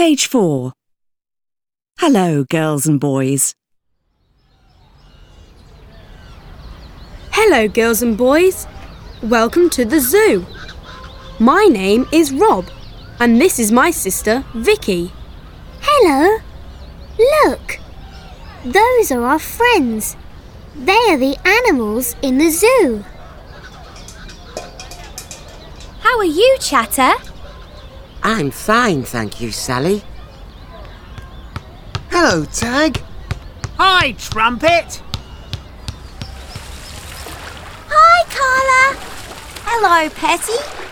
Page 4. Hello, girls and boys. Hello, girls and boys. Welcome to the zoo. My name is Rob, and this is my sister, Vicky. Hello. Look. Those are our friends. They are the animals in the zoo. How are you, Chatter? I'm fine, thank you, Sally. Hello, Tag. Hi, Trumpet. Hi, Carla. Hello, Petty.